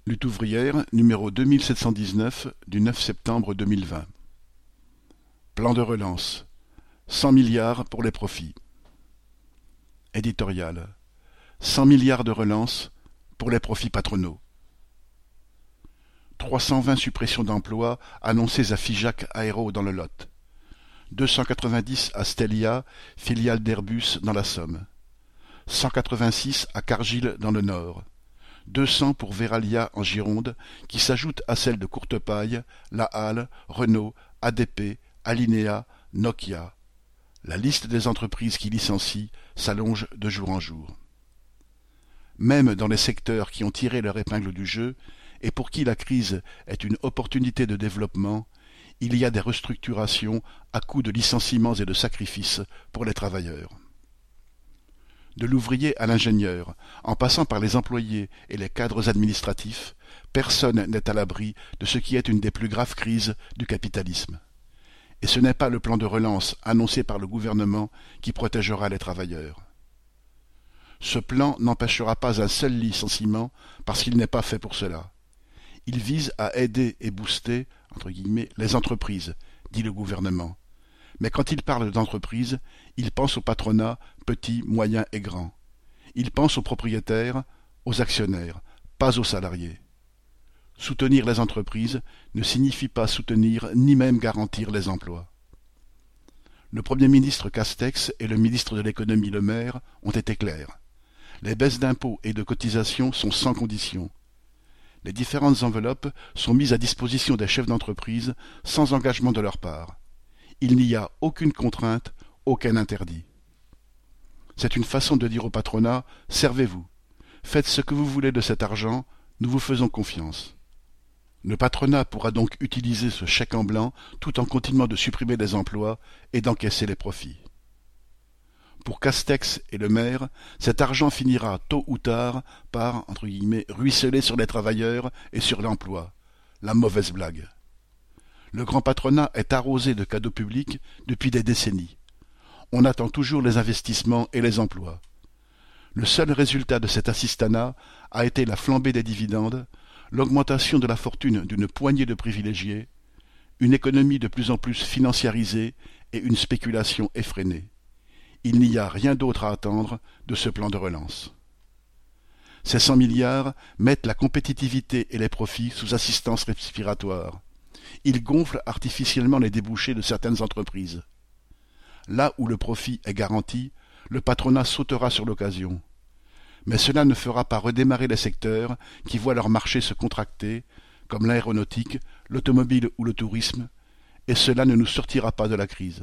Lutte ouvrière, numéro 2719 du 9 septembre 2020. Plan de relance. 100 milliards pour les profits. Éditorial. 100 milliards de relance pour les profits patronaux. 320 suppressions d'emplois annoncées à Figeac Aéro dans le Lot. 290 à Stelia, filiale d'Airbus dans la Somme. 186 à Cargill dans le Nord. 200 pour Verallia en Gironde, qui s'ajoute à celles de Courtepaille, La Halle, Renault, ADP, Alinéa, Nokia. La liste des entreprises qui licencient s'allonge de jour en jour. Même dans les secteurs qui ont tiré leur épingle du jeu, et pour qui la crise est une opportunité de développement, il y a des restructurations à coups de licenciements et de sacrifices pour les travailleurs. De l'ouvrier à l'ingénieur, en passant par les employés et les cadres administratifs, personne n'est à l'abri de ce qui est une des plus graves crises du capitalisme. Et ce n'est pas le plan de relance annoncé par le gouvernement qui protégera les travailleurs. Ce plan n'empêchera pas un seul licenciement parce qu'il n'est pas fait pour cela. Il vise à aider et booster, entre guillemets, les entreprises, dit le gouvernement. Mais quand il parle d'entreprise, il pense au patronat, petit, moyen et grand. Il pense aux propriétaires, aux actionnaires, pas aux salariés. Soutenir les entreprises ne signifie pas soutenir ni même garantir les emplois. Le Premier ministre Castex et le ministre de l'économie Le Maire ont été clairs. Les baisses d'impôts et de cotisations sont sans condition. Les différentes enveloppes sont mises à disposition des chefs d'entreprise sans engagement de leur part. Il n'y a aucune contrainte, aucun interdit. C'est une façon de dire au patronat « Servez-vous, faites ce que vous voulez de cet argent, nous vous faisons confiance ». Le patronat pourra donc utiliser ce chèque en blanc tout en continuant de supprimer des emplois et d'encaisser les profits. Pour Castex et le maire, cet argent finira tôt ou tard par, entre guillemets, ruisseler sur les travailleurs et sur l'emploi. La mauvaise blague. Le grand patronat est arrosé de cadeaux publics depuis des décennies. On attend toujours les investissements et les emplois. Le seul résultat de cet assistanat a été la flambée des dividendes, l'augmentation de la fortune d'une poignée de privilégiés, une économie de plus en plus financiarisée et une spéculation effrénée. Il n'y a rien d'autre à attendre de ce plan de relance. Ces 100 milliards mettent la compétitivité et les profits sous assistance respiratoire. Ils gonflent artificiellement les débouchés de certaines entreprises. Là où le profit est garanti, le patronat sautera sur l'occasion. Mais cela ne fera pas redémarrer les secteurs qui voient leur marché se contracter, comme l'aéronautique, l'automobile ou le tourisme, et cela ne nous sortira pas de la crise.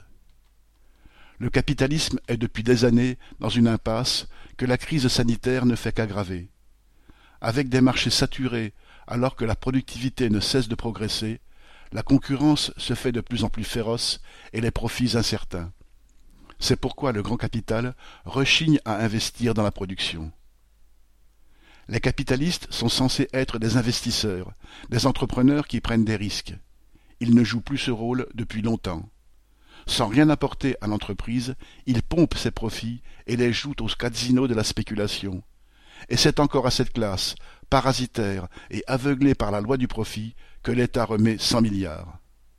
Le capitalisme est depuis des années dans une impasse que la crise sanitaire ne fait qu'aggraver. Avec des marchés saturés alors que la productivité ne cesse de progresser, la concurrence se fait de plus en plus féroce et les profits incertains. C'est pourquoi le grand capital rechigne à investir dans la production. Les capitalistes sont censés être des investisseurs, des entrepreneurs qui prennent des risques. Ils ne jouent plus ce rôle depuis longtemps. Sans rien apporter à l'entreprise, ils pompent ses profits et les jouent au casino de la spéculation. Et c'est encore à cette classe, parasitaire et aveuglée par la loi du profit, que l'État remet 100 milliards.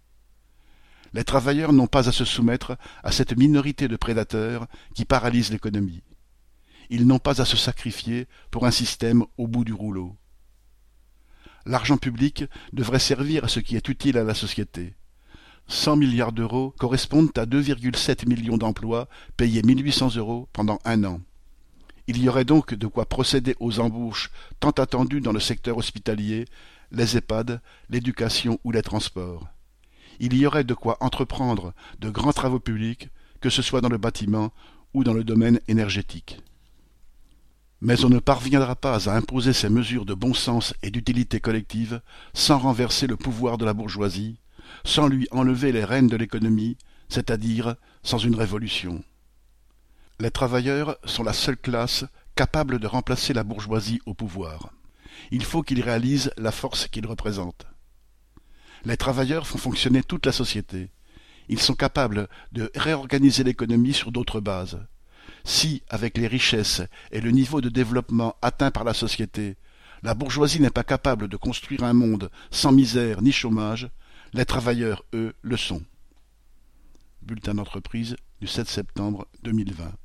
Les travailleurs n'ont pas à se soumettre à cette minorité de prédateurs qui paralyse l'économie. Ils n'ont pas à se sacrifier pour un système au bout du rouleau. L'argent public devrait servir à ce qui est utile à la société. 100 milliards d'euros correspondent à 2,7 millions d'emplois payés 1 800 € pendant un an. Il y aurait donc de quoi procéder aux embauches tant attendues dans le secteur hospitalier, les EHPAD, l'éducation ou les transports. Il y aurait de quoi entreprendre de grands travaux publics, que ce soit dans le bâtiment ou dans le domaine énergétique. Mais on ne parviendra pas à imposer ces mesures de bon sens et d'utilité collective sans renverser le pouvoir de la bourgeoisie, sans lui enlever les rênes de l'économie, c'est-à-dire sans une révolution. Les travailleurs sont la seule classe capable de remplacer la bourgeoisie au pouvoir. Il faut qu'ils réalisent la force qu'ils représentent. Les travailleurs font fonctionner toute la société. Ils sont capables de réorganiser l'économie sur d'autres bases. Si, avec les richesses et le niveau de développement atteint par la société, La bourgeoisie n'est pas capable de construire un monde sans misère ni chômage, les travailleurs, eux, le sont. Bulletin d'entreprise du 7 septembre 2020.